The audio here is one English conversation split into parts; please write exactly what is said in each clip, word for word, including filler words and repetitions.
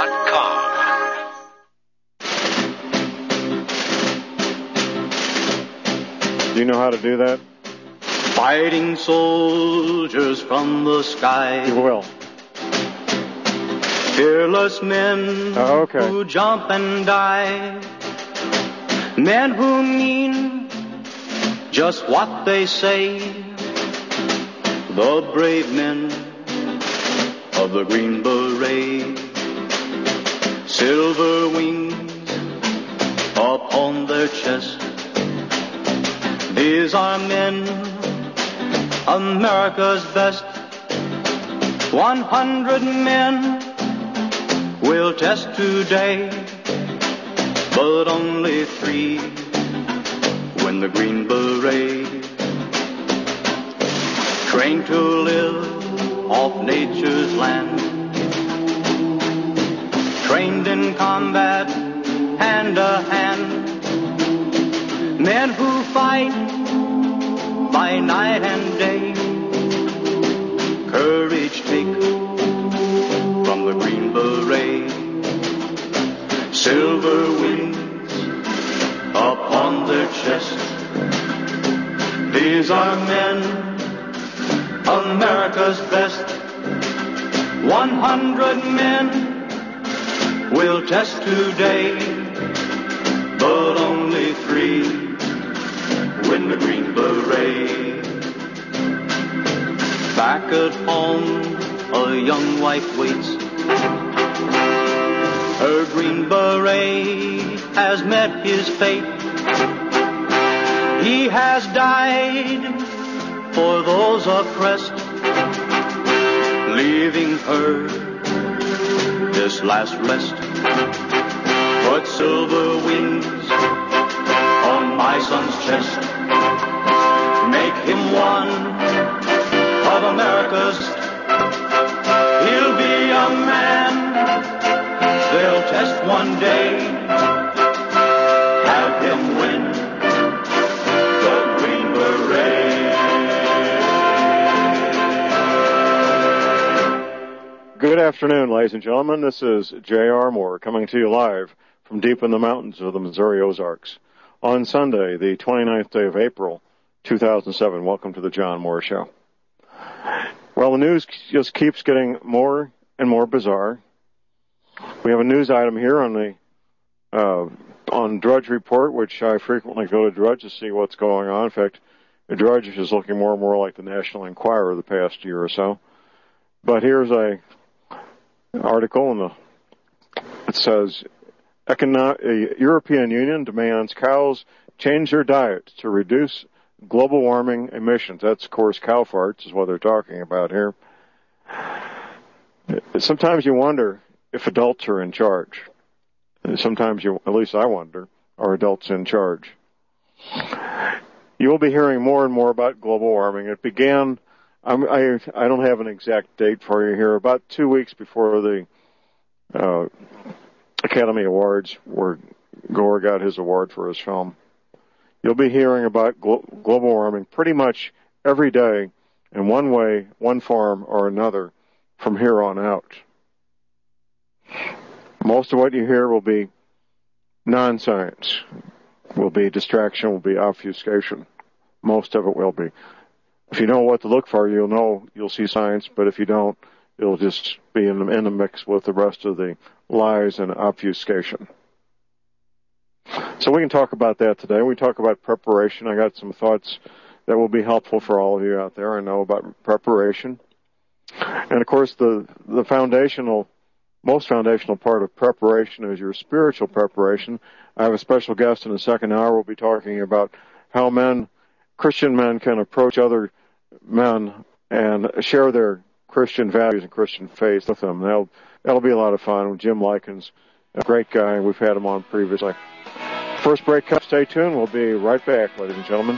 dot com. Do you know how to do that? Fighting soldiers from the sky. You will. Fearless men oh, okay. who jump and die. Men who mean just what they say. The brave men of the Green Beret. Silver wings upon their chest. These are men, America's best. One hundred men will test today, but only three win the Green Beret. Trained to live off nature's land. Trained in combat, hand to hand. Men who fight by night and day. Courage take from the Green Beret. Silver wings upon their chest. These are men, America's best. One hundred men will test today, but only three win the Green Beret. Back at home, a young wife waits. Her Green Beret has met his fate. He has died for those oppressed, leaving her this last rest. Put silver wings on my son's chest. Make him one of America's. He'll be a man they'll test one day. Have him win the Green Beret. Good afternoon, ladies and gentlemen. This is J R. Moore coming to you live from deep in the mountains of the Missouri Ozarks on Sunday, the twenty-ninth day of April, two thousand seven. Welcome to the John Moore Show. Well, the news just keeps getting more and more bizarre. We have a news item here on the uh, on Drudge Report, which I frequently go to Drudge to see what's going on. In fact, the Drudge is looking more and more like the National Enquirer the past year or so. But here's a article, and the, it says, Econo- European Union demands cows change their diet to reduce global warming emissions. That's, of course, cow farts is what they're talking about here. Sometimes you wonder if adults are in charge. Sometimes you, at least I wonder, are adults in charge? You'll be hearing more and more about global warming. It began, I'm, I, I don't have an exact date for you here, about two weeks before the uh, Academy Awards, where Gore got his award for his film. You'll be hearing about glo- global warming pretty much every day in one way, one form or another from here on out. Most of what you hear will be non-science, will be distraction, will be obfuscation. Most of it will be. If you know what to look for, you'll know you'll see science, but if you don't, it'll just be in the, in the mix with the rest of the lies and obfuscation. So we can talk about that today. We talk about preparation. I got some thoughts that will be helpful for all of you out there. I know about preparation. And of course, the, the foundational, most foundational part of preparation is your spiritual preparation. I have a special guest in the second hour. We'll be talking about how men, Christian men, can approach other men and share their Christian values and Christian faith with them. That'll, that'll be a lot of fun. Jim Likens, a great guy. We've had him on previously. First break up. Stay tuned. We'll be right back, ladies and gentlemen.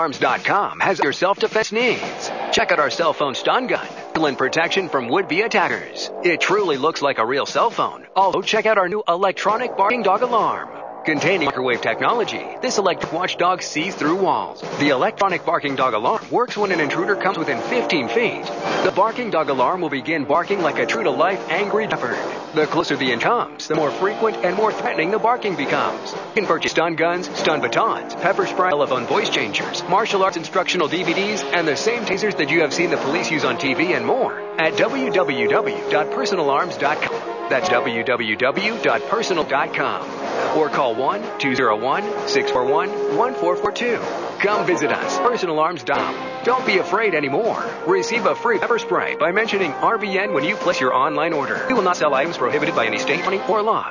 Alarms dot com has your self-defense needs. Check out our cell phone stun gun, and protection from would-be attackers. It truly looks like a real cell phone. Also, check out our new electronic barking dog alarm. Containing microwave technology, this electric watchdog sees through walls. The electronic barking dog alarm works when an intruder comes within fifteen feet. The barking dog alarm will begin barking like a true-to-life angry shepherd. The closer the intruder comes, the more frequent and more threatening the barking becomes. You can purchase stun guns, stun batons, pepper spray, telephone voice changers, martial arts instructional D V Ds, and the same tasers that you have seen the police use on T V and more at w w w dot personal alarms dot com. That's w w w dot personal dot com. Or call one two zero one, six four one, one four four two. Come visit us, personal alarms dot com. Don't be afraid anymore. Receive a free pepper spray by mentioning R B N when you place your online order. We will not sell items prohibited by any state, county, or law.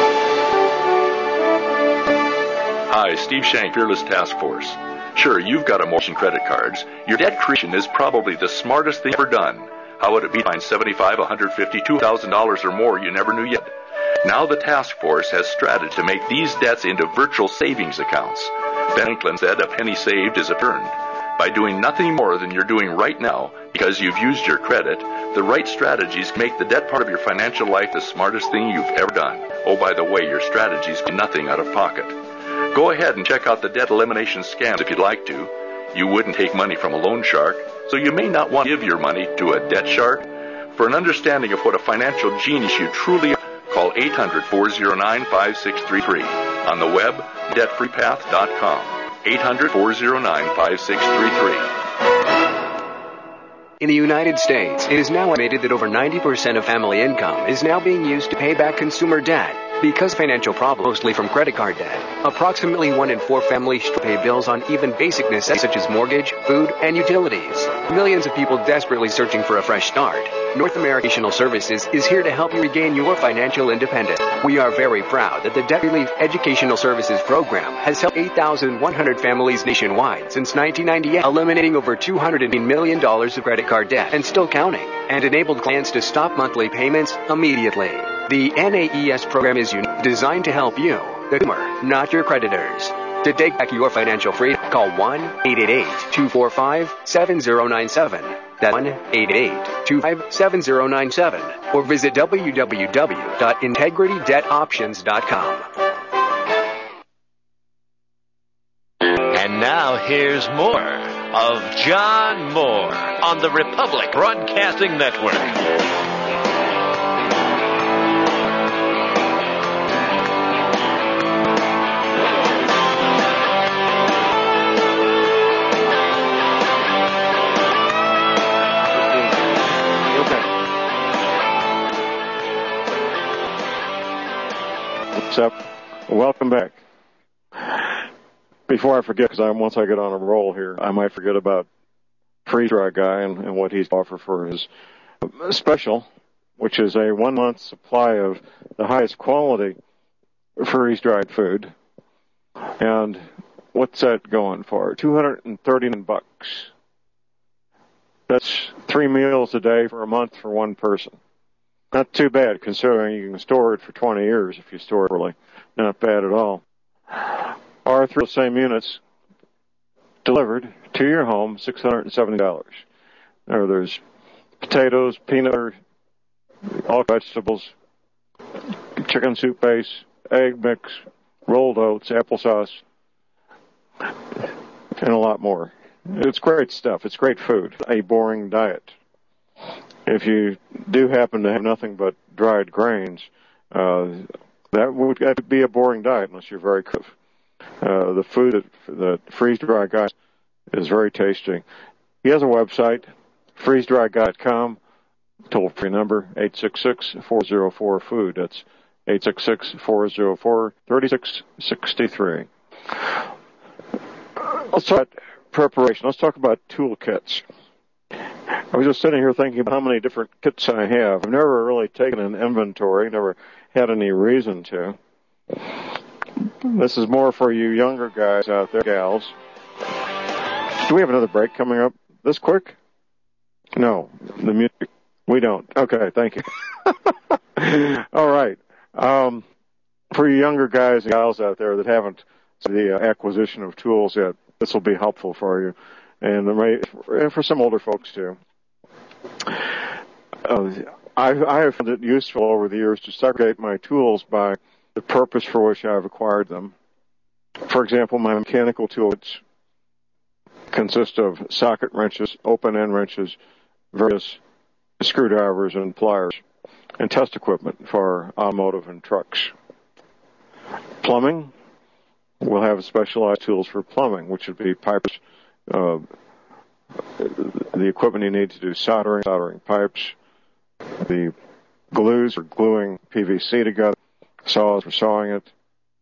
Hi, Steve Shank, Fearless Task Force. Sure, you've got emotion credit cards. Your debt creation is probably the smartest thing ever done. How would it be to find seventy-five, one hundred fifty, two thousand dollars or more you never knew yet? Now the task force has strategy to make these debts into virtual savings accounts. Ben Franklin said a penny saved is a turn. By doing nothing more than you're doing right now because you've used your credit, the right strategies make the debt part of your financial life the smartest thing you've ever done. Oh, by the way, your strategies get nothing out of pocket. Go ahead and check out the debt elimination scams if you'd like to. You wouldn't take money from a loan shark, so you may not want to give your money to a debt shark. For an understanding of what a financial genius you truly are, call eight hundred, four oh nine, five six three three. On the web, debt free path dot com. eight hundred, four oh nine, five six three three. In the United States, it is now estimated that over ninety percent of family income is now being used to pay back consumer debt. Because financial problems, mostly from credit card debt, approximately one in four families pay bills on even basic necessities such as mortgage, food, and utilities. Millions of people desperately searching for a fresh start. North American Services is here to help you regain your financial independence. We are very proud that the Debt Relief Educational Services Program has helped eight thousand one hundred families nationwide since nineteen ninety-eight, eliminating over two hundred million dollars of credit card debt and still counting, and enabled clients to stop monthly payments immediately. The N A E S program is unique, designed to help you, the consumer, not your creditors. To take back your financial freedom, call one eight eight eight, two four five, seven zero nine seven. That's one eight eight eight, two five seven zero nine seven. Or visit w w w dot integrity debt options dot com. And now here's more of John Moore on the Republic Broadcasting Network. What's up? Welcome back. Before I forget, because once I get on a roll here, I might forget about Freeze Dry Guy and, and what he's offered for his special, which is a one-month supply of the highest quality freeze-dried food. And what's that going for? two hundred thirty-nine bucks. That's three meals a day for a month for one person. Not too bad, considering you can store it for twenty years if you store it properly. Not bad at all. Our three same units delivered to your home, six hundred seventy dollars. There, there's potatoes, peanut butter, all vegetables, chicken soup base, egg mix, rolled oats, applesauce, and a lot more. It's great stuff. It's great food. A boring diet. If you do happen to have nothing but dried grains, uh, that would that would be a boring diet unless you're very cook. Uh, the food that the Freeze Dry Guy is very tasty. He has a website, freeze dry guy dot com. Toll free number eight six six, four zero four, food. That's eight six six, four zero four, three six six three. Let's talk about preparation. Let's talk about toolkits. I was just sitting here thinking about how many different kits I have. I've never really taken an inventory, never had any reason to. This is more for you younger guys out there, gals. Do we have another break coming up this quick? No, the music. We don't. Okay, thank you. All right. Um, for you younger guys and gals out there that haven't the uh, acquisition of tools yet, this will be helpful for you, and, and for some older folks too. Uh, I, I have found it useful over the years to segregate my tools by the purpose for which I've acquired them. For example, my mechanical tools consist of socket wrenches, open-end wrenches, various screwdrivers and pliers, and test equipment for automotive and trucks. Plumbing, we'll have specialized tools for plumbing, which would be pipes, uh, the equipment you need to do soldering, soldering pipes, the glues for gluing P V C together, saws for sawing it,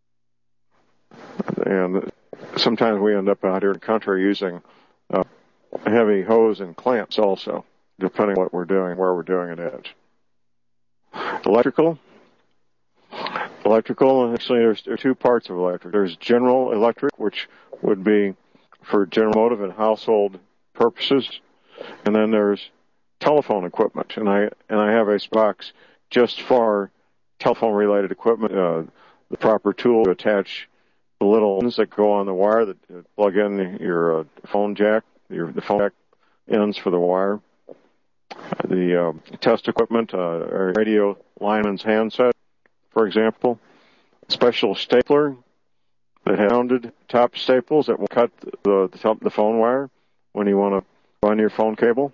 and sometimes we end up out here in the country using uh, heavy hose and clamps also, depending on what we're doing, where we're doing it at. Electrical. Electrical, actually, there's, there are two parts of electric. There's general electric, which would be for general motive and household purposes, and then there's telephone equipment, and I and I have a box just for telephone-related equipment, uh, the proper tool to attach the little ends that go on the wire that plug in your uh, phone jack, your the phone jack ends for the wire, the uh, test equipment, uh, radio lineman's handset, for example, special stapler that has rounded top staples that will cut the the, top, the phone wire when you want to run your phone cable.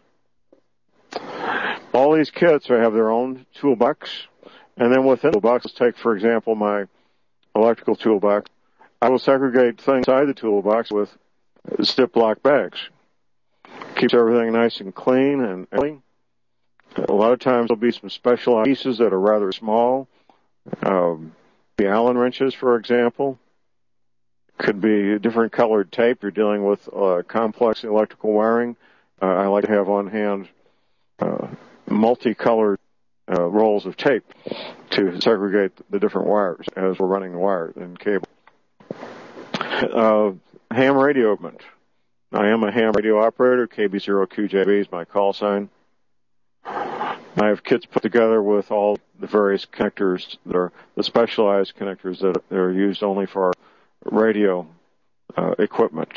All these kits have their own toolbox, and then within the toolbox, let's take, for example, my electrical toolbox. I will segregate things inside the toolbox with Ziploc bags. Keeps everything nice and clean and clean. A lot of times there'll be some specialized pieces that are rather small. Um, the Allen wrenches, for example. Could be different colored tape. You're dealing with uh, complex electrical wiring. Uh, I like to have on hand uh, multicolored uh, rolls of tape to segregate the different wires as we're running the wire and cable. Uh, ham radio equipment. I am a ham radio operator. K B zero Q J B is my call sign. I have kits put together with all the various connectors that are the specialized connectors that are used only for our radio uh, equipment.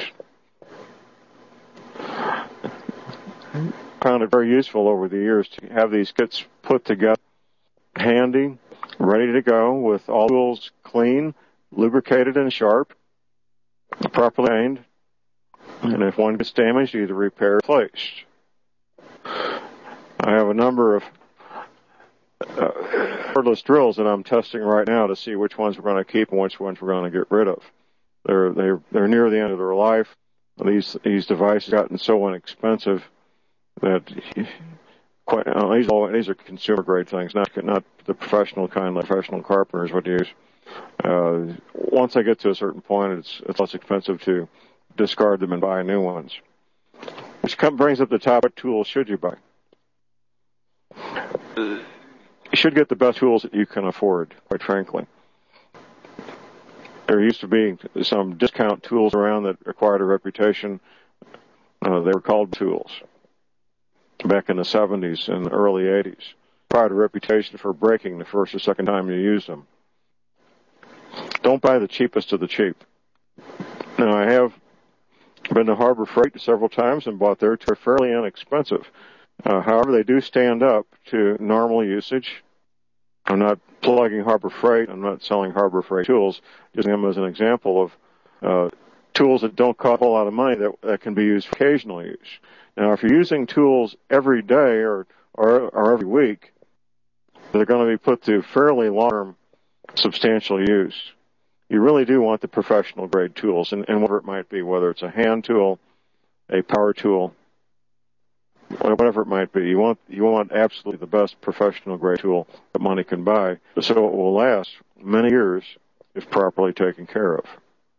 Found it very useful over the years to have these kits put together, handy, ready to go, with all tools clean, lubricated, and sharp, properly aimed, and if one gets damaged, either repaired or replaced. I have a number of uh, cordless drills that I'm testing right now to see which ones we're going to keep and which ones we're going to get rid of. They're they're they're near the end of their life. These these devices have gotten so inexpensive that quite uh, these all these are consumer grade things, not not the professional kind like professional carpenters would use. Uh, once I get to a certain point, it's it's less expensive to discard them and buy new ones. Which come, brings up the topic: tools should you buy? You should get the best tools that you can afford, quite frankly. There used to be some discount tools around that acquired a reputation. Uh, they were called tools back in the seventies and the early eighties. Acquired a reputation for breaking the first or second time you use them. Don't buy the cheapest of the cheap. Now, I have been to Harbor Freight several times and bought their tools. They're fairly inexpensive. Uh, however, they do stand up to normal usage. I'm not plugging Harbor Freight. I'm not selling Harbor Freight tools. Using them as an example of uh, tools that don't cost a whole lot of money that, that can be used for occasional use. Now, if you're using tools every day or, or, or every week, they're going to be put to fairly long-term substantial use. You really do want the professional grade tools, and, and whatever it might be, whether it's a hand tool, a power tool, whatever it might be. You want you want absolutely the best professional grade tool that money can buy, so it will last many years if properly taken care of.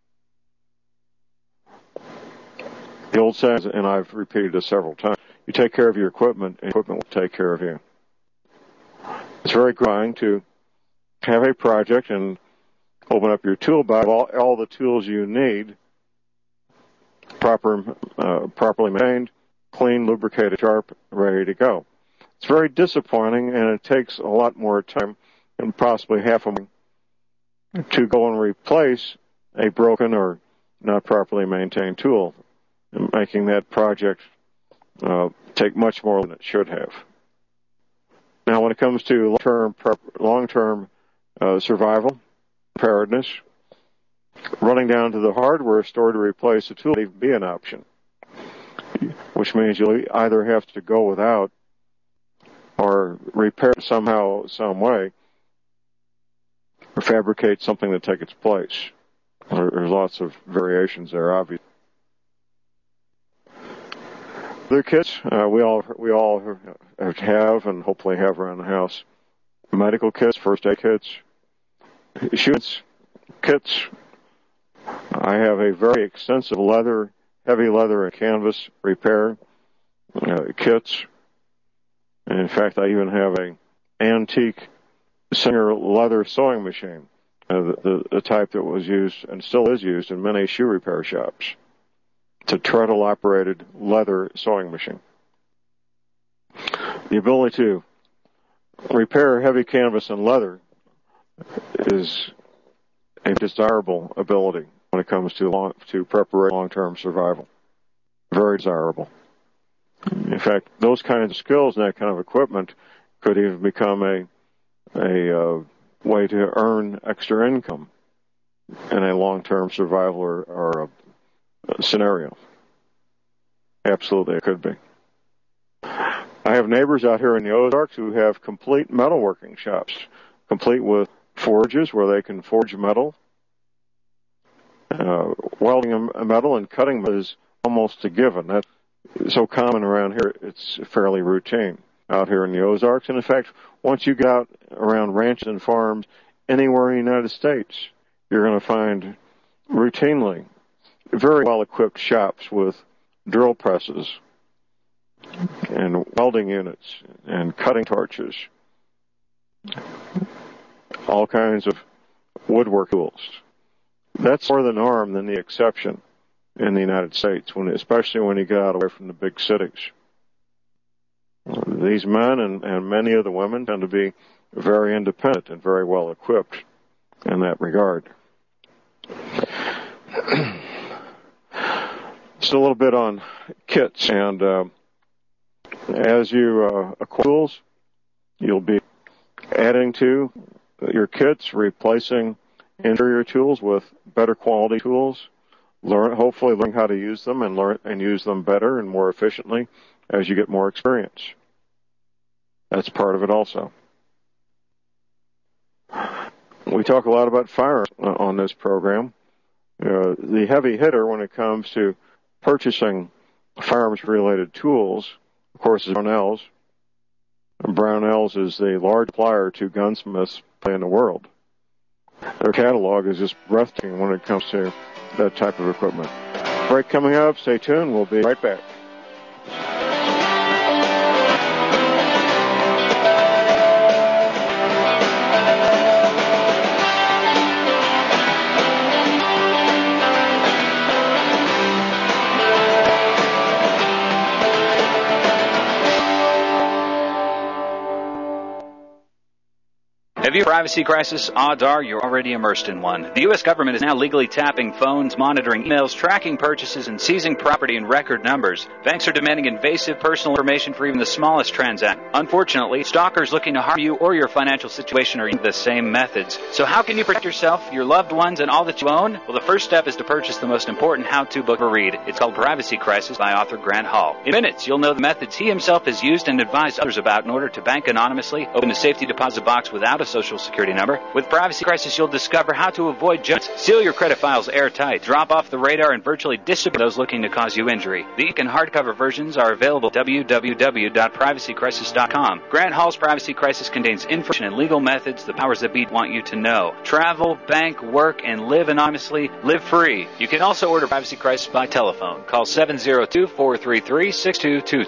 The old saying, and I've repeated this several times, you take care of your equipment, and equipment will take care of you. It's very gratifying to have a project and open up your toolbox, all, all the tools you need, proper, uh, properly maintained, clean, lubricated, sharp, ready to go. It's very disappointing, and it takes a lot more time and possibly half a month to go and replace a broken or not properly maintained tool, making that project uh, take much more than it should have. Now, when it comes to long-term, long-term uh, survival, preparedness, running down to the hardware store to replace a tool may be an option, which means you'll either have to go without or repair it somehow, some way, or fabricate something to take its place. There's lots of variations there, obviously. Other kits, uh, we all we all have and hopefully have around the house. Medical kits, first aid kits, shoots, kits. I have a very extensive leather, heavy leather and canvas repair uh, kits. And in fact, I even have a antique Singer leather sewing machine, uh, the, the, the type that was used and still is used in many shoe repair shops. It's a treadle-operated leather sewing machine. The ability to repair heavy canvas and leather is a desirable ability when it comes to long, to preparation long-term survival. Very desirable. In fact, those kinds of skills and that kind of equipment could even become a a uh, way to earn extra income in a long-term survival or, or a scenario. Absolutely, it could be. I have neighbors out here in the Ozarks who have complete metalworking shops, complete with forges where they can forge metal. Uh, welding a metal and cutting is almost a given. That's so common around here, it's fairly routine out here in the Ozarks. And in fact, once you get out around ranches and farms anywhere in the United States, you're going to find routinely very well-equipped shops with drill presses and welding units and cutting torches, all kinds of woodwork tools. That's more the norm than the exception in the United States, when, especially when you get out away from the big cities. These men and, and many of the women tend to be very independent and very well equipped in that regard. Just a little bit on kits, and uh, as you uh, acquire tools, you'll be adding to your kits, replacing inferior tools with better quality tools. Learn, hopefully, learn how to use them and learn and use them better and more efficiently as you get more experience. That's part of it also. We talk a lot about firearms on this program. Uh, the heavy hitter when it comes to purchasing firearms-related tools, of course, is Brownells. Brownells is the large supplier to gunsmiths in the world. Their catalog is just breathtaking when it comes to that type of equipment. Break coming up. Stay tuned. We'll be right back. Have you a privacy crisis? Odds are you're already immersed in one. The U S government is now legally tapping phones, monitoring emails, tracking purchases, and seizing property in record numbers. Banks are demanding invasive personal information for even the smallest transaction. Unfortunately, stalkers looking to harm you or your financial situation are using the same methods. So how can you protect yourself, your loved ones, and all that you own? Well, the first step is to purchase the most important how-to book ever read. It's called Privacy Crisis by author Grant Hall. In minutes, you'll know the methods he himself has used and advised others about in order to bank anonymously, open a safety deposit box without a social security number. With Privacy Crisis, you'll discover how to avoid judgment, seal your credit files airtight, drop off the radar, and virtually disappear those looking to cause you injury. The ink and hardcover versions are available at w w w dot privacy crisis dot com. Grant Hall's Privacy Crisis contains information and legal methods the powers that be want you to know. Travel, bank, work, and live anonymously. Live free. You can also order Privacy Crisis by telephone. Call seven zero two, four three three, six two two two.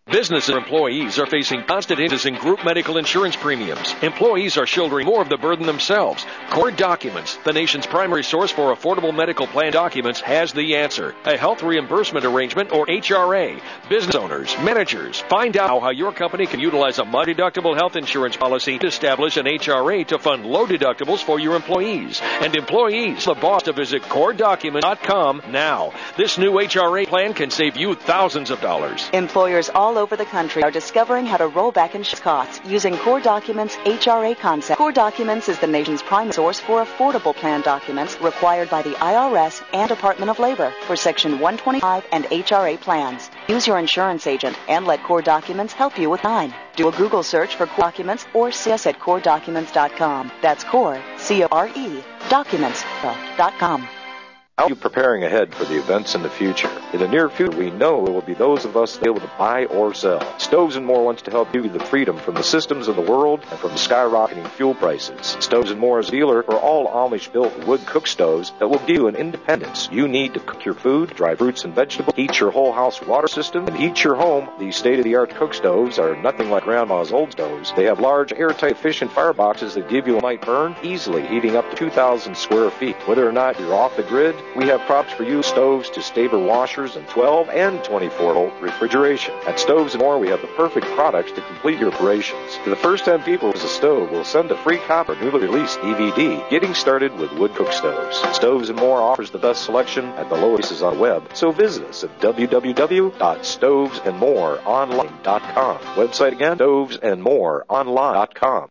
Business and employees are facing constant increases in group medical insurance premiums. Employees are shouldering more of the burden themselves. Core Documents, the nation's primary source for affordable medical plan documents, has the answer. A health reimbursement arrangement, or H R A. Business owners, managers, find out how your company can utilize a multi-deductible health insurance policy to establish an H R A to fund low deductibles for your employees. And employees, the boss to visit core documents dot com now. This new H R A plan can save you thousands of dollars. Employers all over the country are discovering how to roll back insurance costs using Core Documents' H R A concept. Core Documents is the nation's prime source for affordable plan documents required by the I R S and Department of Labor for Section one twenty-five and H R A plans. Use your insurance agent and let Core Documents help you with mine. Do a Google search for Core Documents or see us at core documents dot com. That's Core, C O R E, documents dot com. How are you preparing ahead for the events in the future? In the near future, we know it will be those of us able to buy or sell. Stoves and More wants to help you the freedom from the systems of the world and from skyrocketing fuel prices. Stoves and More is a dealer for all Amish-built wood cook stoves that will give you an independence you need to cook your food, dry fruits and vegetables, heat your whole house water system, and heat your home. These state-of-the-art cook stoves are nothing like Grandma's old stoves. They have large, airtight, efficient fireboxes that give you a night burn, easily heating up to two thousand square feet. Whether or not you're off the grid, we have props for you, stoves to Staber washers and twelve and twenty-four volt refrigeration. At Stoves and More, we have the perfect products to complete your operations. To the first ten people who's a stove, we'll send a free copy of newly released D V D, Getting Started with Wood Cook Stoves. Stoves and More offers the best selection at the lowest prices on the web, so visit us at w w w dot stoves and more online dot com. Website again, stoves and more online dot com.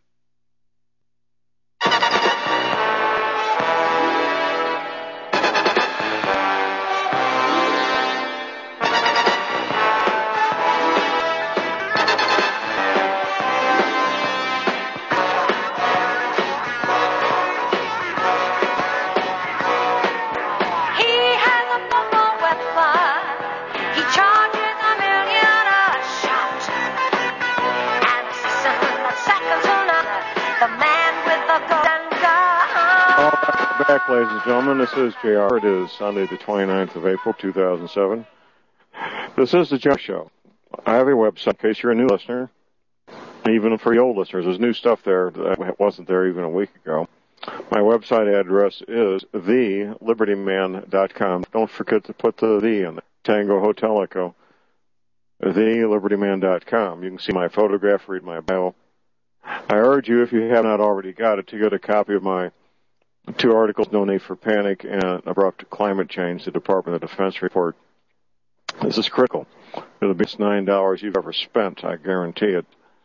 Back, ladies and gentlemen. This is J R. It is Sunday, the twenty-ninth of April, two thousand seven. This is the J R Show. I have a website in case you're a new listener, even for the old listeners. There's new stuff there that wasn't there even a week ago. My website address is the liberty man dot com. Don't forget to put the the in there. Tango Hotel Echo. the liberty man dot com. You can see my photograph, read my bio. I urge you, if you have not already got it, to get a copy of my two articles, No Need for Panic and Abrupt Climate Change, the Department of Defense report. This is critical. It'll be nine dollars you've ever spent, I guarantee it.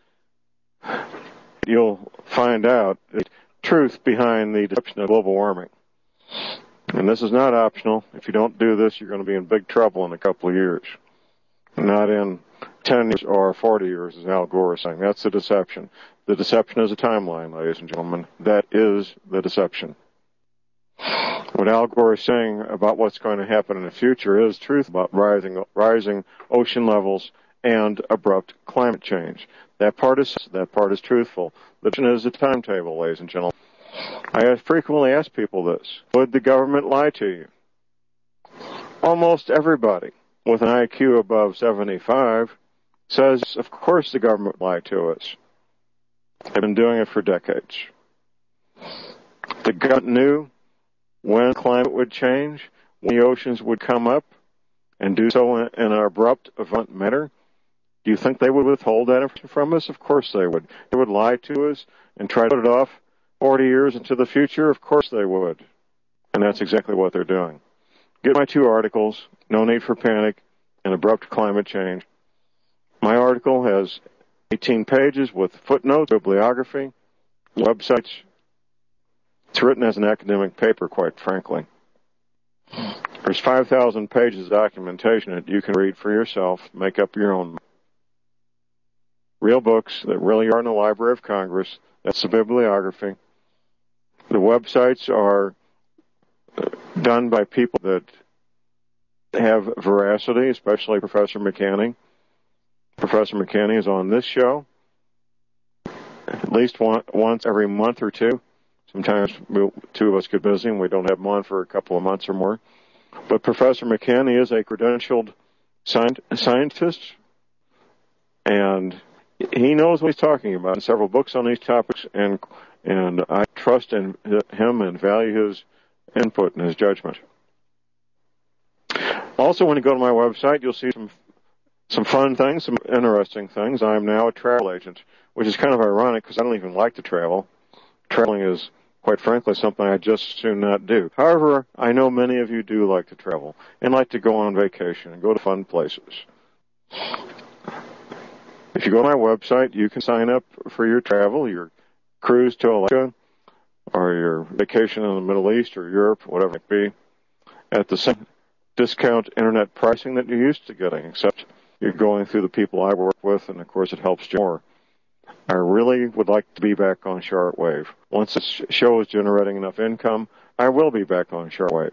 You'll find out the truth behind the deception of global warming. And this is not optional. If you don't do this, you're going to be in big trouble in a couple of years. Not in ten years or forty years, as Al Gore is saying. That's the deception. The deception is a timeline, ladies and gentlemen. That is the deception. What Al Gore is saying about what's going to happen in the future is truth about rising rising ocean levels and abrupt climate change. That part is that part is truthful. The deception is a timetable, ladies and gentlemen. I frequently ask people this: would the government lie to you? Almost everybody with an I Q above seventy-five says, of course the government lied to us. They've been doing it for decades. The government knew when climate would change, when the oceans would come up, and do so in an abrupt, violent manner. Do you think they would withhold that information from us? Of course they would. They would lie to us and try to put it off forty years into the future? Of course they would. And that's exactly what they're doing. Get my two articles, No Need for Panic and Abrupt Climate Change. My article has eighteen pages with footnotes, bibliography, websites. It's written as an academic paper, quite frankly. There's five thousand pages of documentation that you can read for yourself, make up your own. Real books that really are in the Library of Congress. That's the bibliography. The websites are done by people that have veracity, especially Professor McCanny. Professor McCanny is on this show at least one, once every month or two. Sometimes we, two of us get busy and we don't have him on for a couple of months or more. But Professor McCanny is a credentialed scientist, And he knows what he's talking about. Several books on these topics, and and I trust in him and value his input and his judgment. Also, when you go to my website, you'll see some some fun things, some interesting things. I am now a travel agent, which is kind of ironic because I don't even like to travel. Traveling is, quite frankly, something I just soon not do. However, I know many of you do like to travel and like to go on vacation and go to fun places. If you go to my website, you can sign up for your travel, your cruise to Alaska, or your vacation in the Middle East or Europe, whatever it may be, at the same discount internet pricing that you're used to getting, except you're going through the people I work with, and of course it helps you more. I really would like to be back on shortwave. Once this show is generating enough income, I will be back on shortwave.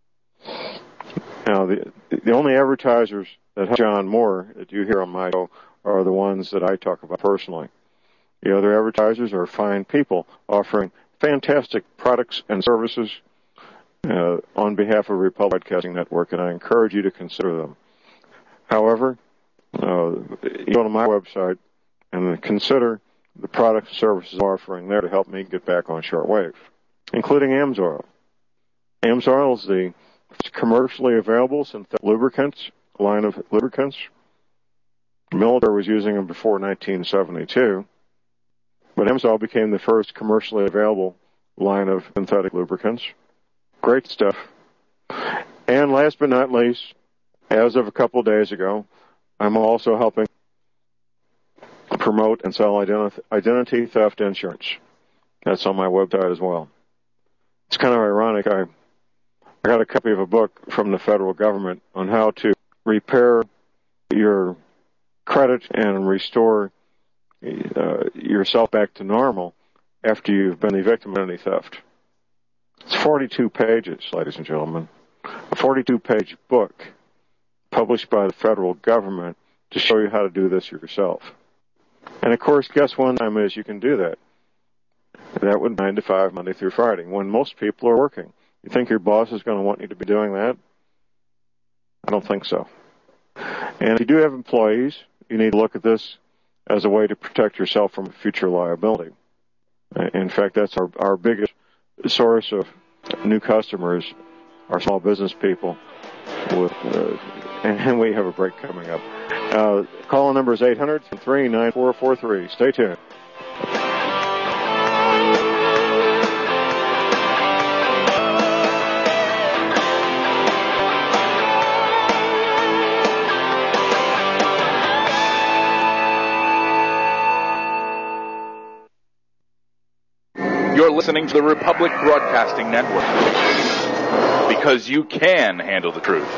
Now, the the only advertisers that help John Moore that you hear on my show are the ones that I talk about personally. The other advertisers are fine people offering fantastic products and services uh, on behalf of Republic Broadcasting Network, and I encourage you to consider them. However, uh, you go to my website and consider the products and services offering there to help me get back on shortwave, including AMSOIL. AMSOIL is the commercially available synthetic lubricants, line of lubricants. The military was using them before nineteen seventy-two, but AMSOIL became the first commercially available line of synthetic lubricants. Great stuff. And last but not least, as of a couple of days ago, I'm also helping promote and sell identi- identity theft insurance. That's on my website as well. It's kind of ironic. I, I got a copy of a book from the federal government on how to repair your credit and restore uh, yourself back to normal after you've been the victim of identity theft. It's forty-two pages, ladies and gentlemen. A forty-two page book published by the federal government to show you how to do this yourself. And of course, guess one time is you can do that. That would be nine to five, Monday through Friday, when most people are working. You think your boss is going to want you to be doing that? I don't think so. And if you do have employees, you need to look at this as a way to protect yourself from future liability. In fact, that's our, our biggest source of new customers, our small business people. With, uh, and we have a break coming up. Uh, call number is eight hundred, three nine four four three. Stay tuned. You're listening to the Republic Broadcasting Network, because you can handle the truth.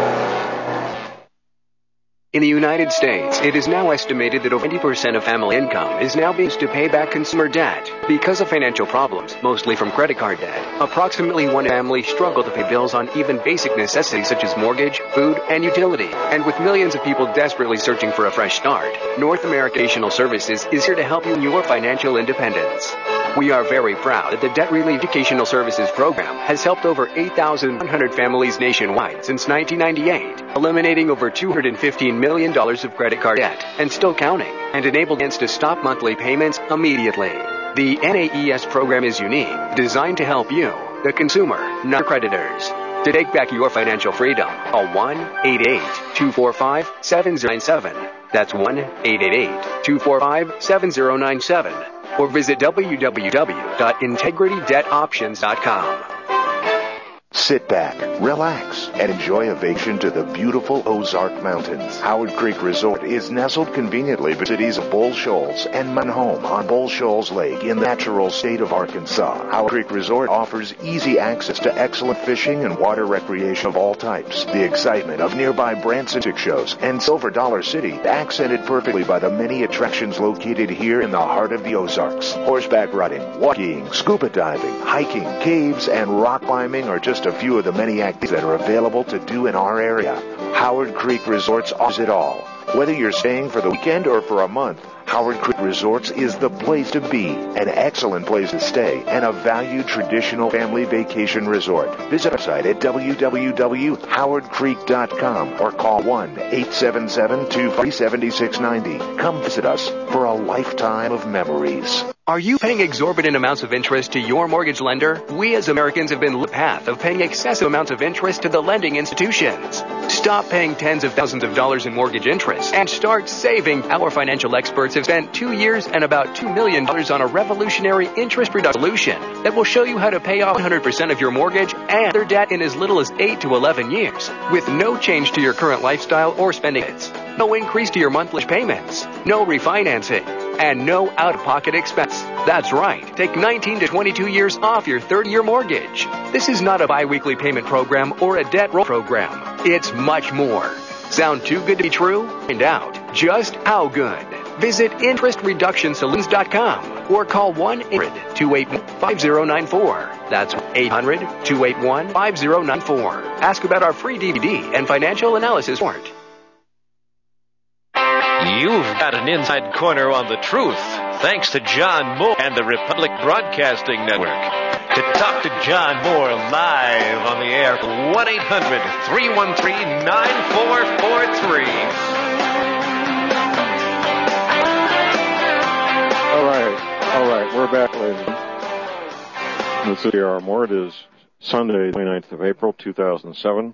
In the United States, it is now estimated that over ninety percent of family income is now being used to pay back consumer debt. Because of financial problems, mostly from credit card debt, approximately one family struggle to pay bills on even basic necessities such as mortgage, food, and utility. And with millions of people desperately searching for a fresh start, North American Educational Services is here to help you in your financial independence. We are very proud that the Debt Relief Educational Services Program has helped over eight thousand one hundred families nationwide since nineteen ninety-eight, eliminating over two hundred fifteen million dollars of credit card debt, and still counting, and enabled clients to stop monthly payments immediately. The N A E S program is unique, designed to help you, the consumer, not creditors. To take back your financial freedom, call one eight eight eight, two four five, seven zero nine seven. That's one eight eight eight, two four five, seven zero nine seven. Or visit w w w dot integrity debt options dot com. Sit back, relax, and enjoy a vacation to the beautiful Ozark Mountains. Howard Creek Resort is nestled conveniently between the cities of Bull Shoals and Mountain Home on Bull Shoals Lake in the natural state of Arkansas. Howard Creek Resort offers easy access to excellent fishing and water recreation of all types. The excitement of nearby Branson shows and Silver Dollar City, accented perfectly by the many attractions located here in the heart of the Ozarks. Horseback riding, walking, scuba diving, hiking, caves, and rock climbing are just a few of the many activities that are available to do in our area. Howard Creek Resorts offers it all. Whether you're staying for the weekend or for a month, Howard Creek Resorts is the place to be, an excellent place to stay, and a valued traditional family vacation resort. Visit our site at w w w dot howard creek dot com or call one eight seven seven, two five seven six nine zero. Come visit us for a lifetime of memories. Are you paying exorbitant amounts of interest to your mortgage lender? We as Americans have been on the path of paying excessive amounts of interest to the lending institutions. Stop paying tens of thousands of dollars in mortgage interest and start saving. Our financial experts have spent two years and about two million dollars on a revolutionary interest reduction solution that will show you how to pay off one hundred percent of your mortgage and other debt in as little as eight to eleven years with no change to your current lifestyle or spending habits. No increase to your monthly payments, no refinancing, and no out-of-pocket expense. That's right. Take nineteen to twenty-two years off your thirty-year mortgage. This is not a bi-weekly payment program or a debt roll program. It's much more. Sound too good to be true? Find out just how good. Visit interest reduction solutions dot com or call one eight hundred, two eight one, five zero nine four. That's eight hundred, two eight one, five zero nine four. Ask about our free D V D and financial analysis warrant. You've got an inside corner on the truth, thanks to John Moore and the Republic Broadcasting Network. To talk to John Moore live on the air, one eight hundred, three one three, nine four four three. All right, all right, we're back, ladies and gentlemen. This is J R Moore. It is Sunday, twenty-ninth of April, two thousand seven.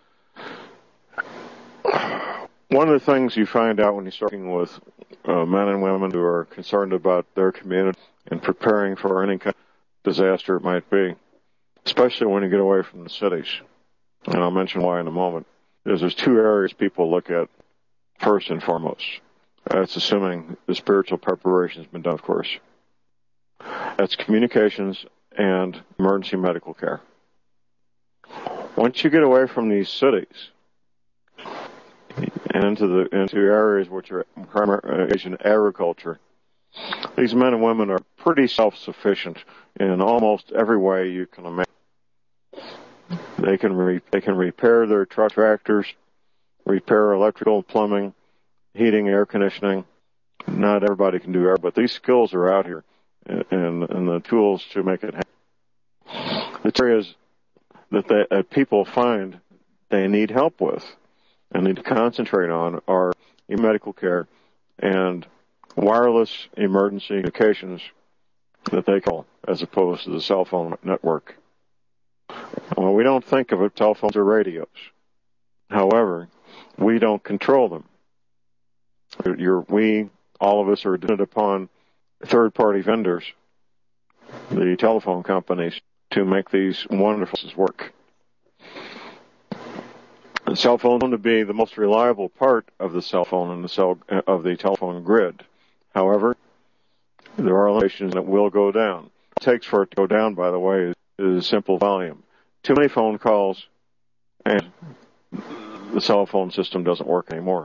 One of the things you find out when you're working with uh, men and women who are concerned about their community and preparing for any kind of disaster it might be, especially when you get away from the cities, and I'll mention why in a moment, is there's two areas people look at first and foremost. That's assuming the spiritual preparation has been done, of course. That's communications and emergency medical care. Once you get away from these cities and into the into areas which are primarily in agriculture, these men and women are pretty self-sufficient in almost every way you can imagine. They can re, they can repair their truck tractors, repair electrical, plumbing, heating, air conditioning. Not everybody can do that, but these skills are out here, and and the tools to make it happen. The areas that, they, that people find they need help with and need to concentrate on are medical care and wireless emergency communications that they call, as opposed to the cell phone network. Well, we don't think of it, telephones or radios. However, we don't control them. You're, we, all of us, are dependent upon third-party vendors, the telephone companies, to make these wonderful systems work. The cell phone is to be the most reliable part of the cell phone and the cell of the telephone grid. However, there are limitations that will go down. What it takes for it to go down, by the way, is, is simple volume. Too many phone calls, and the cell phone system doesn't work anymore.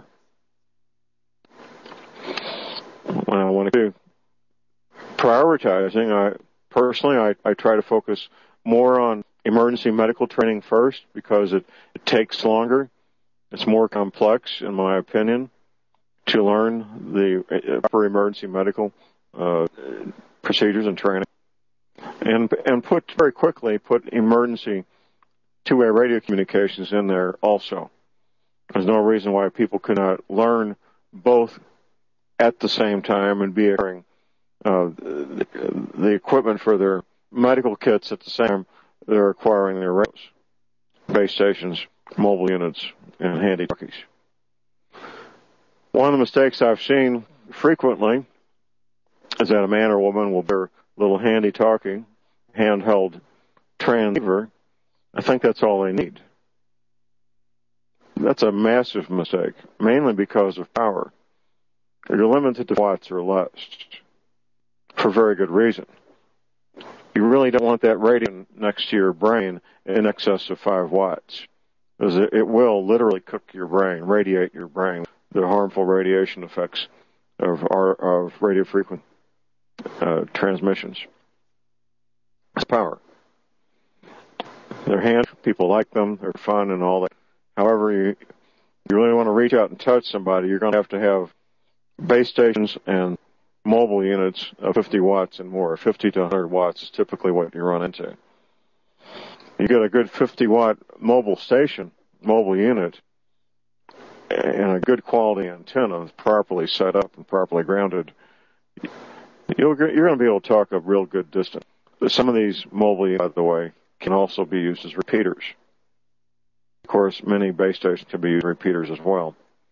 When I want to do prioritizing, I personally I, I try to focus more on emergency medical training first because it, it takes longer. It's more complex, in my opinion, to learn the proper emergency medical uh, procedures and training. And and put very quickly put emergency two-way radio communications in there also. There's no reason why people could not learn both at the same time and be acquiring uh, the, the equipment for their medical kits at the same time they're acquiring their radios, base stations, mobile units, and handy talkies. One of the mistakes I've seen frequently is that a man or woman will bear a little handy talkie, handheld transceiver. I think that's all they need. That's a massive mistake, mainly because of power. You're limited to watts or less for very good reason. You really don't want that radio next to your brain in excess of five watts, because it, it will literally cook your brain, radiate your brain, the harmful radiation effects of, our, of radio frequency uh, transmissions. It's power. They're handy. People like them. They're fun and all that. However, you, you really want to reach out and touch somebody, you're going to have to have base stations and mobile units of fifty watts and more. fifty to one hundred watts is typically what you run into. You get a good fifty watt mobile station, mobile unit, and a good quality antenna properly set up and properly grounded, you'll, you're going to be able to talk a real good distance. Some of these mobile units, by the way, can also be used as repeaters. Of course, many base stations can be used as repeaters as well.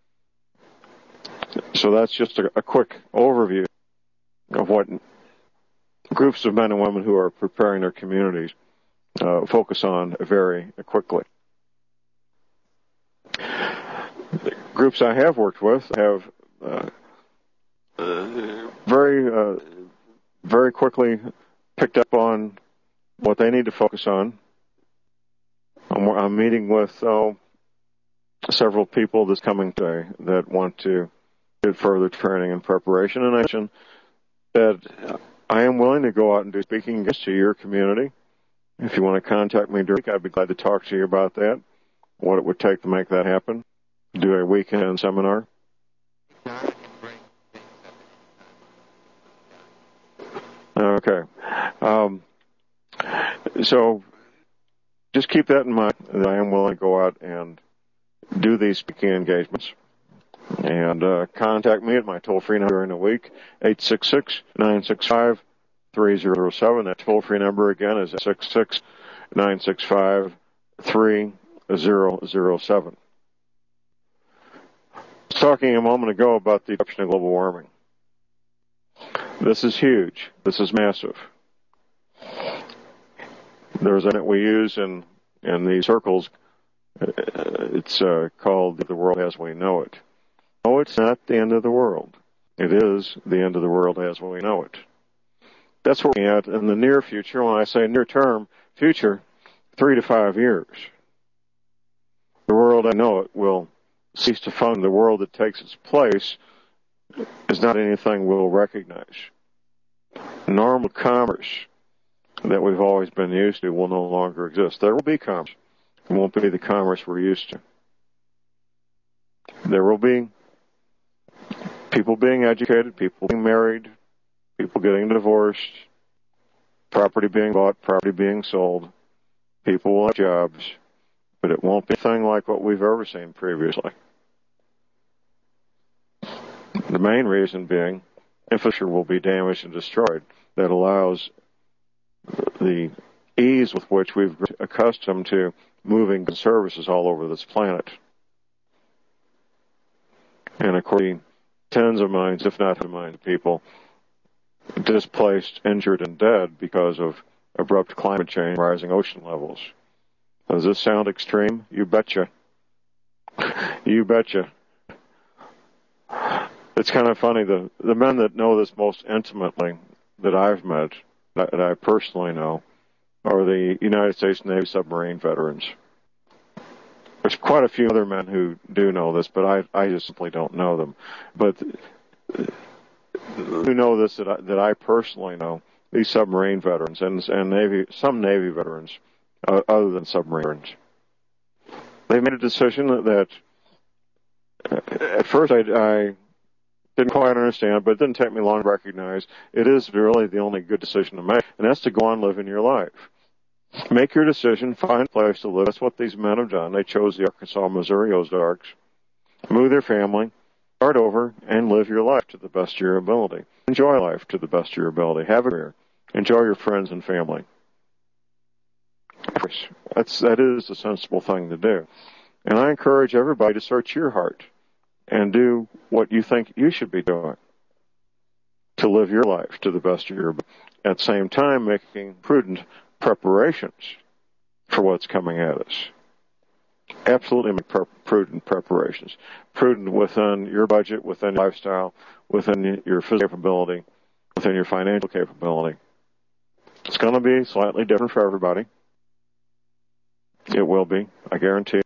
So that's just a, a quick overview of what groups of men and women who are preparing their communities uh, focus on very quickly. The groups I have worked with have uh, uh, very, uh, very quickly picked up on what they need to focus on. I'm, I'm meeting with uh, several people this coming day that want to get further training and preparation. And I mentioned that I am willing to go out and do speaking engagements to your community. If you want to contact me during the week, I'd be glad to talk to you about that, what it would take to make that happen, do a weekend seminar. Okay. Um, so just keep that in mind, that I am willing to go out and do these speaking engagements. And uh, contact me at my toll-free number during the week, eight six six, nine six five, three zero zero seven. That toll-free number again is eight six six, nine six five, three zero zero seven. I was talking a moment ago about the eruption of global warming. This is huge. This is massive. There's a that we use in, in these circles. It's uh, called The World As We Know It. No, it's not the end of the world. It is the end of the world as we know it. That's what we're looking at in the near future. When I say near term, future, three to five years. The world as I know it will cease to function. The world that takes its place is not anything we'll recognize. Normal commerce that we've always been used to will no longer exist. There will be commerce. It won't be the commerce we're used to. There will be people being educated, people being married, people getting divorced, property being bought, property being sold. People will have jobs, but it won't be anything like what we've ever seen previously. The main reason being infrastructure will be damaged and destroyed. That allows the ease with which we've been accustomed to moving services all over this planet. And of course, tens of millions, if not hundreds of millions of people displaced, injured, and dead because of abrupt climate change, rising ocean levels. Does this sound extreme? You betcha. You betcha. It's kind of funny, the, the men that know this most intimately that I've met, that I personally know, are the United States Navy submarine veterans. There's quite a few other men who do know this, but I, I just simply don't know them. But who know this that I, that I personally know, these submarine veterans and, and Navy, some Navy veterans, uh, other than submarine veterans. They made a decision that, that at first I, I didn't quite understand, but it didn't take me long to recognize it is really the only good decision to make, and that's to go on living your life. Make your decision, find a place to live. That's what these men have done. They chose the Arkansas, Missouri Ozarks, move their family, start over, and live your life to the best of your ability. Enjoy life to the best of your ability. Have a career. Enjoy your friends and family. That's, that is the sensible thing to do. And I encourage everybody to search your heart and do what you think you should be doing to live your life to the best of your ability. At the same time, making prudent preparations for what's coming at us. Absolutely make per- prudent preparations. Prudent within your budget, within your lifestyle, within your physical capability, within your financial capability. It's going to be slightly different for everybody. It will be, I guarantee.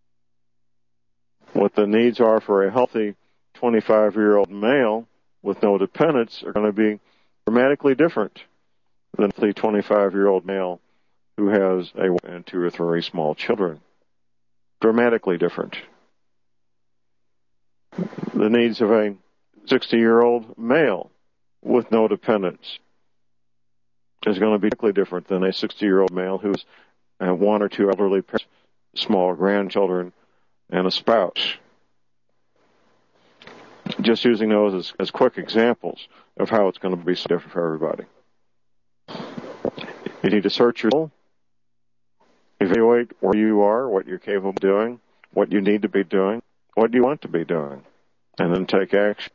What the needs are for a healthy twenty-five-year-old male with no dependents are going to be dramatically different than the twenty-five-year-old male who has a and two or three small children. Dramatically different. The needs of a sixty-year-old male with no dependents is going to be completely different than a sixty-year-old male who's uh, one or two elderly parents, small grandchildren, and a spouse. Just using those as, as quick examples of how it's going to be so different for everybody. You need to search your soul, evaluate where you are, what you're capable of doing, what you need to be doing, what you want to be doing, and then take action.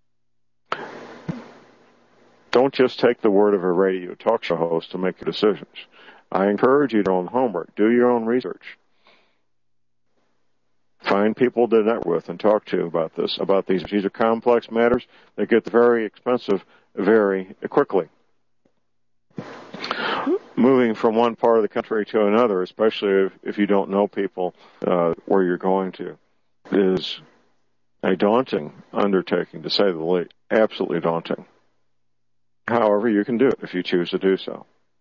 Don't just take the word of a radio talk show host to make your decisions. I encourage you to do your own homework. Do your own research. Find people to network with and talk to about this, about these. These are complex matters that get very expensive very quickly. Moving from one part of the country to another, especially if, if you don't know people uh, where you're going to, is a daunting undertaking, to say the least. Absolutely daunting. However, you can do it if you choose to do so.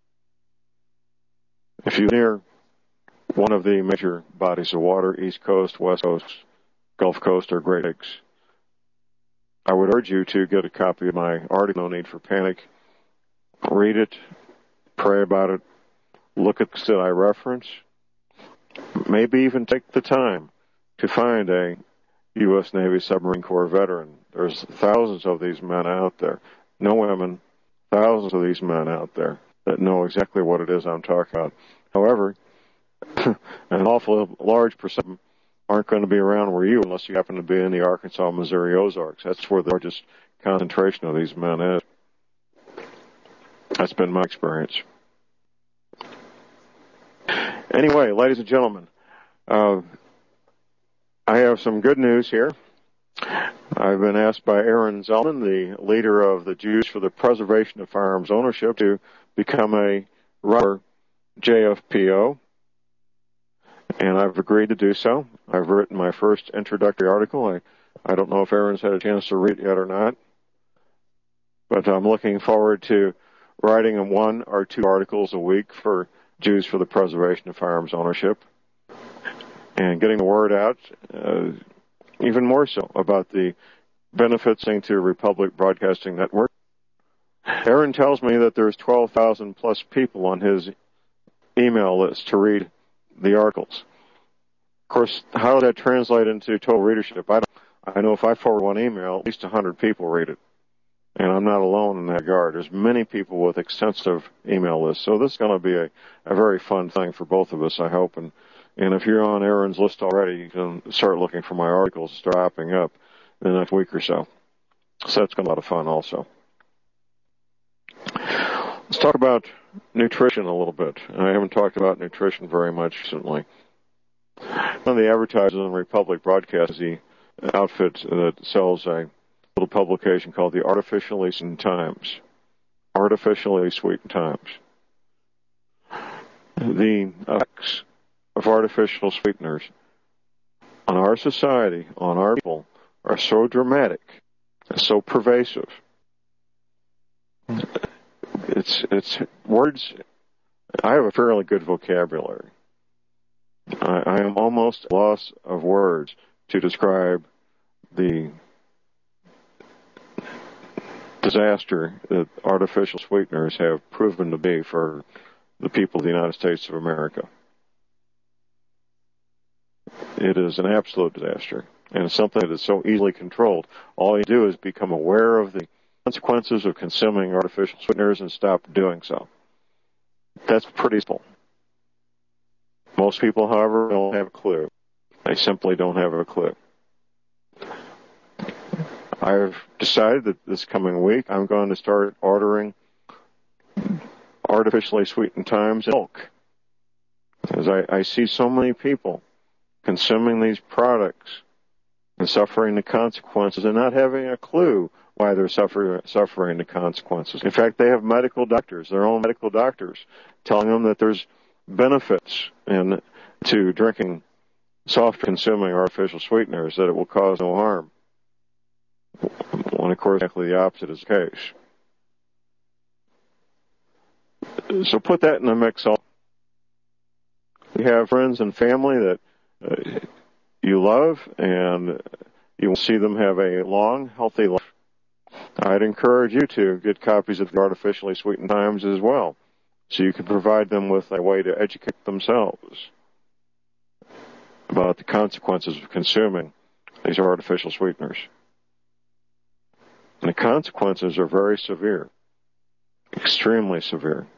If you're near one of the major bodies of water, East Coast, West Coast, Gulf Coast, or Great Lakes, I would urge you to get a copy of my article, No Need for Panic. Read it, pray about it, look at the that I reference, maybe even take the time to find a U S Navy submarine corps veteran. There's thousands of these men out there, no women, thousands of these men out there that know exactly what it is I'm talking about. However, an awful large percent aren't going to be around where you, unless you happen to be in the Arkansas, Missouri Ozarks. That's where the largest concentration of these men is. That's been my experience. Anyway, ladies and gentlemen, uh, I have some good news here. I've been asked by Aaron Zellman, the leader of the Jews for the Preservation of Firearms Ownership, to become a writer J F P O, and I've agreed to do so. I've written my first introductory article. I, I don't know if Aaron's had a chance to read it yet or not, but I'm looking forward to writing one or two articles a week for Jews for the Preservation of Firearms Ownership and getting the word out, uh, even more so, about the benefits to Republic Broadcasting Network. Aaron tells me that there's twelve thousand plus people on his email list to read the articles. Of course, how does that translate into total readership? I don't, I know if I forward one email, at least one hundred people read it. And I'm not alone in that regard. There's many people with extensive email lists. So this is going to be a, a very fun thing for both of us, I hope. And, and if you're on Aaron's list already, you can start looking for my articles to start popping up in the next week or so. So that's going to be a lot of fun also. Let's talk about nutrition a little bit. I haven't talked about nutrition very much recently. One of the advertisers on Republic Broadcast is the outfit that sells a little publication called the Artificially Sweetened Times. Artificially Sweetened Times. The effects of artificial sweeteners on our society, on our people, are so dramatic, so pervasive. It's it's words. I have a fairly good vocabulary. I, I am almost at a loss of words to describe the disaster that artificial sweeteners have proven to be for the people of the United States of America. It is an absolute disaster, and it's something that is so easily controlled. All you do is become aware of the consequences of consuming artificial sweeteners and stop doing so. That's pretty simple. Most people, however, don't have a clue. They simply don't have a clue. I've decided that this coming week I'm going to start ordering artificially sweetened Times milk, because I, I see so many people consuming these products and suffering the consequences and not having a clue why they're suffer, suffering the consequences. In fact, they have medical doctors, their own medical doctors, telling them that there's benefits in to drinking soft consuming artificial sweeteners, that it will cause no harm. When, of course, exactly the opposite is the case. So put that in the mix. You have friends and family that uh, you love, and you will see them have a long, healthy life. I'd encourage you to get copies of the Artificially Sweetened Times as well, so you can provide them with a way to educate themselves about the consequences of consuming these artificial sweeteners. And the consequences are very severe, extremely severe.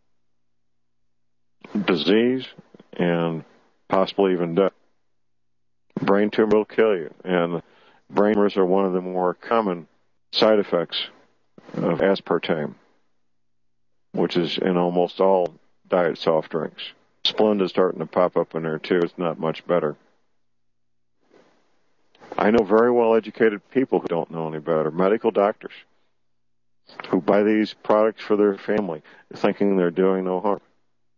Disease and possibly even death. Brain tumor will kill you, and brain tumors are one of the more common side effects of aspartame, which is in almost all diet soft drinks. Splenda is starting to pop up in there too. It's not much better. I know very well-educated people who don't know any better, medical doctors, who buy these products for their family, thinking they're doing no harm.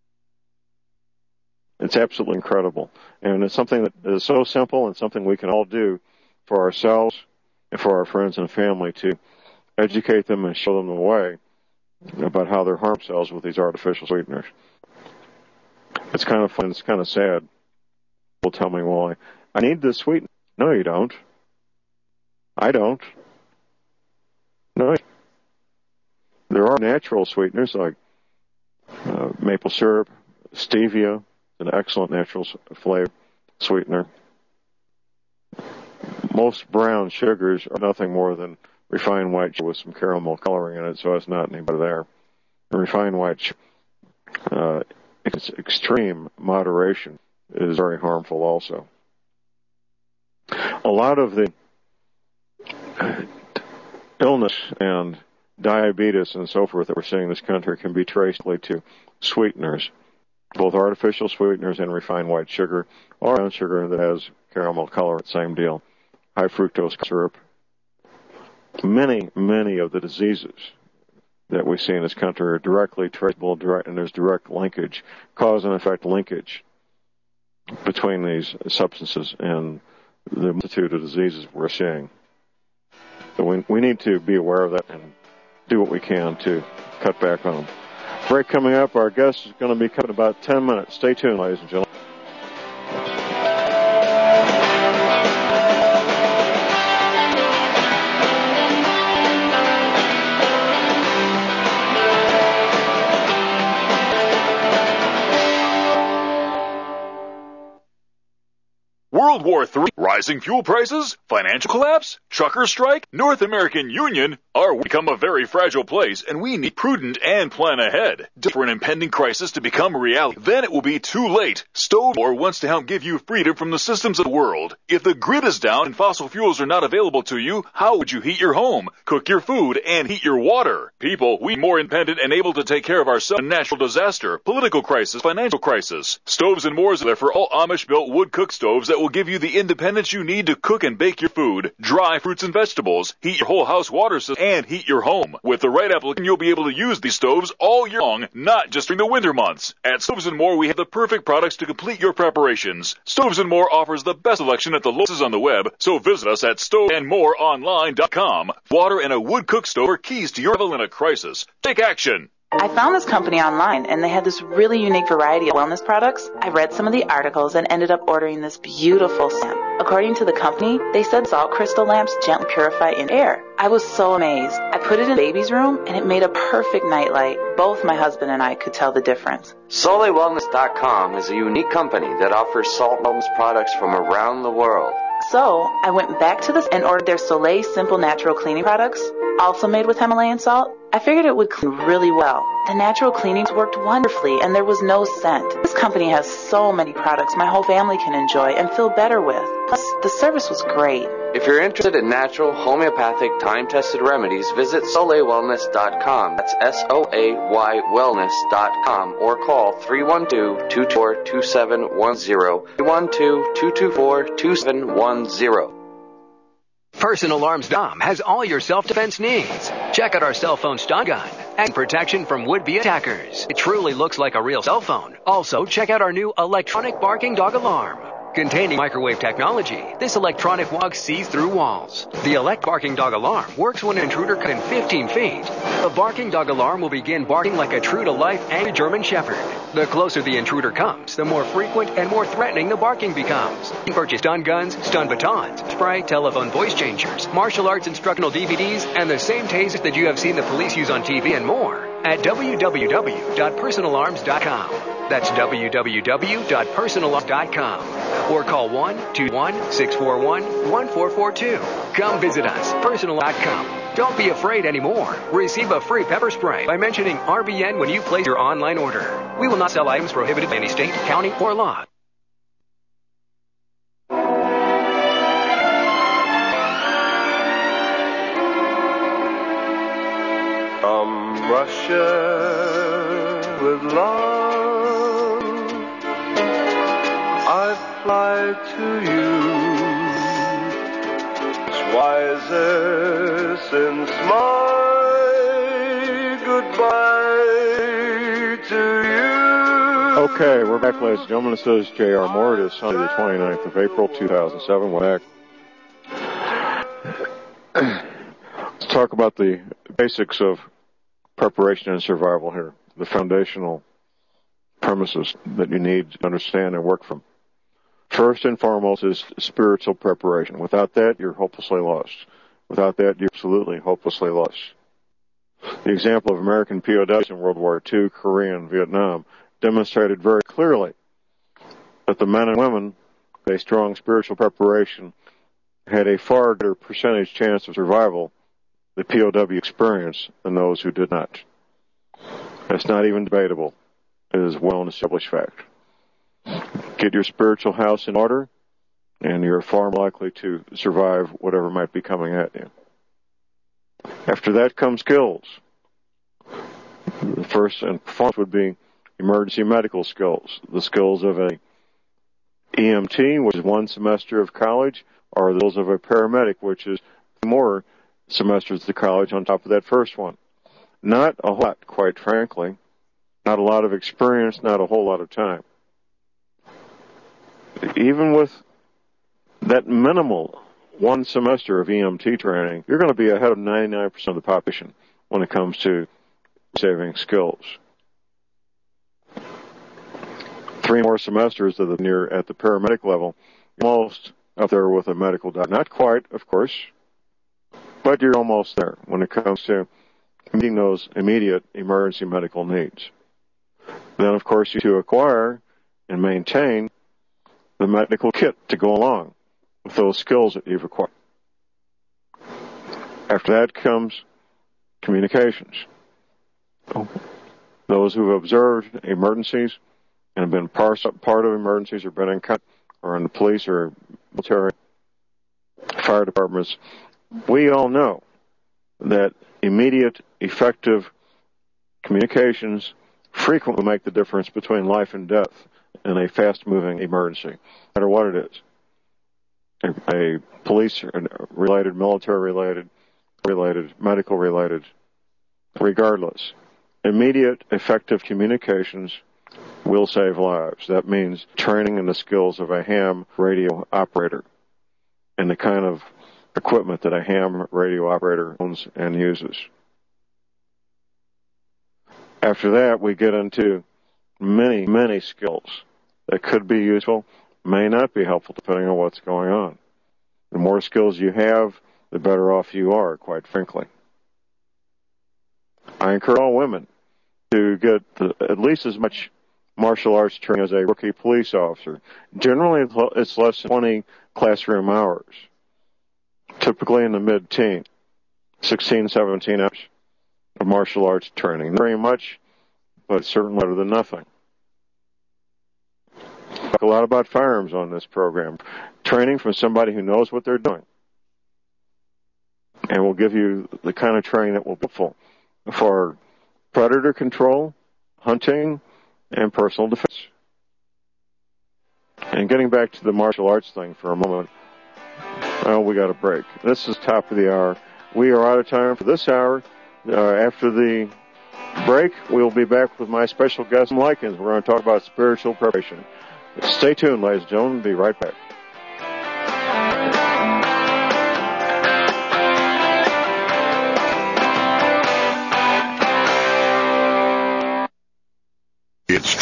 It's absolutely incredible. And it's something that is so simple and something we can all do for ourselves and for our friends and family to educate them and show them the way about how they're harming themselves with these artificial sweeteners. It's kind of fun. It's kind of sad. People tell me, well, I, I need this sweetener. No, you don't. I don't. No. There are natural sweeteners like uh, maple syrup, stevia, an excellent natural flavor sweetener. Most brown sugars are nothing more than refined white sugar with some caramel coloring in it, so it's not any better there. And refined white sugar, uh, its extreme moderation is very harmful also. A lot of the illness and diabetes and so forth that we're seeing in this country can be traced to sweeteners, both artificial sweeteners and refined white sugar, or brown sugar that has caramel color, same deal. High fructose syrup. Many, many of the diseases that we see in this country are directly traceable, direct, and there's direct linkage, cause and effect linkage between these substances and the multitude of diseases we're seeing. So we, we need to be aware of that and do what we can to cut back on them. Break coming up. Our guest is going to be coming in about ten minutes. Stay tuned, ladies and gentlemen. World War Three, rising fuel prices, financial collapse, trucker strike, North American Union. Our world become a very fragile place, and we need prudent and plan ahead for an impending crisis to become a reality. Then it will be too late. Stovemore wants to help give you freedom from the systems of the world. If the grid is down and fossil fuels are not available to you, how would you heat your home, cook your food, and heat your water? People, we more independent and able to take care of ourselves in natural disaster, political crisis, financial crisis. Stoves and More is there for all Amish-built wood cook stoves that will give you the independence you need to cook and bake your food, dry fruits and vegetables, heat your whole house water system, and heat your home. With the right application, you'll be able to use these stoves all year long, not just during the winter months. At Stoves and More, we have the perfect products to complete your preparations. Stoves and More offers the best selection at the lowest on the web, so visit us at stove and more online dot com. Water and a wood cook stove are keys to your level in a crisis. Take action. I found this company online, and they had this really unique variety of wellness products. I read some of the articles and ended up ordering this beautiful lamp. According to the company, they said salt crystal lamps gently purify in air. I was so amazed. I put it in baby's room, and it made a perfect nightlight. Both my husband and I could tell the difference. Soleil Wellness dot com is a unique company that offers salt wellness products from around the world. So, I went back to this and ordered their Soleil Simple Natural Cleaning products, also made with Himalayan salt. I figured it would clean really well. The natural cleanings worked wonderfully, and there was no scent. This company has so many products my whole family can enjoy and feel better with. Plus, the service was great. If you're interested in natural, homeopathic, time-tested remedies, visit Soleil Wellness dot com. That's S O A Y Wellness dot com, or call three one two, two two four, two seven one zero, three one two, two two four, two seven one zero. Personal Alarms dot com has all your self-defense needs. Check out our cell phone stun gun and protection from would-be attackers. It truly looks like a real cell phone. Also, check out our new electronic barking dog alarm. Containing microwave technology, this electronic dog sees through walls. The Elect Barking Dog Alarm works when an intruder comes in fifteen feet. The Barking Dog Alarm will begin barking like a true-to-life angry German Shepherd. The closer the intruder comes, the more frequent and more threatening the barking becomes. Purchase stun guns, stun batons, spray, telephone voice changers, martial arts instructional D V Ds, and the same tasers that you have seen the police use on T V and more at w w w dot personal arms dot com. That's w w w dot personal arms dot com. Or call one two one, six four one, one four four two. Come visit us, personal dot com. Don't be afraid anymore. Receive a free pepper spray by mentioning R B N when you place your online order. We will not sell items prohibited by any state, county, or law. From Russia with love, I fly to you. Wiser since my goodbye to you. Okay, we're back, ladies and gentlemen. This is J R. Moore. It is Sunday, the twenty-ninth of April, two thousand seven. We're back. Let's talk about the basics of preparation and survival here, the foundational premises that you need to understand and work from. First and foremost is spiritual preparation. Without that, you're hopelessly lost. Without that, you're absolutely hopelessly lost. The example of American P O Ws in World War Two, Korea, and Vietnam demonstrated very clearly that the men and women with a strong spiritual preparation had a far greater percentage chance of survival, the P O W experience, than those who did not. That's not even debatable. It is well an established fact. Get your spiritual house in order, and you're far more likely to survive whatever might be coming at you. After that come skills. The first and foremost would be emergency medical skills. The skills of a E M T, which is one semester of college, or those of a paramedic, which is more semesters of college on top of that first one. Not a lot, quite frankly. Not a lot of experience, not a whole lot of time. Even with that minimal one semester of E M T training, you're going to be ahead of ninety-nine percent of the population when it comes to saving skills. Three more semesters of the near at the paramedic level, you're almost up there with a medical doctor. Not quite, of course, but you're almost there when it comes to meeting those immediate emergency medical needs. Then, of course, you to acquire and maintain the medical kit to go along with those skills that you've acquired. After that comes communications. Those who have observed emergencies and have been part of emergencies or been in contact or in the police or military fire departments, we all know that immediate, effective communications frequently make the difference between life and death in a fast-moving emergency, no matter what it is. A, a police-related, military-related, related, medical-related, regardless. Immediate, effective communications will save lives. That means training in the skills of a ham radio operator and the kind of equipment that a ham radio operator owns and uses. After that, we get into many, many skills that could be useful, may not be helpful, depending on what's going on. The more skills you have, the better off you are, quite frankly. I encourage all women to get the, at least as much martial arts training as a rookie police officer. Generally, it's less than twenty classroom hours, typically in the mid-teen, sixteen, seventeen hours of martial arts training. Not very much, but certainly better than nothing. Talk a lot about firearms on this program. Training from somebody who knows what they're doing. And will give you the kind of training that will be helpful for predator control, hunting, and personal defense. And getting back to the martial arts thing for a moment, well, we got a break. This is top of the hour. We are out of time for this hour. Uh, after the break, we'll be back with my special guest, Likens. We're going to talk about spiritual preparation. Stay tuned, ladies and gentlemen. Be right back. It's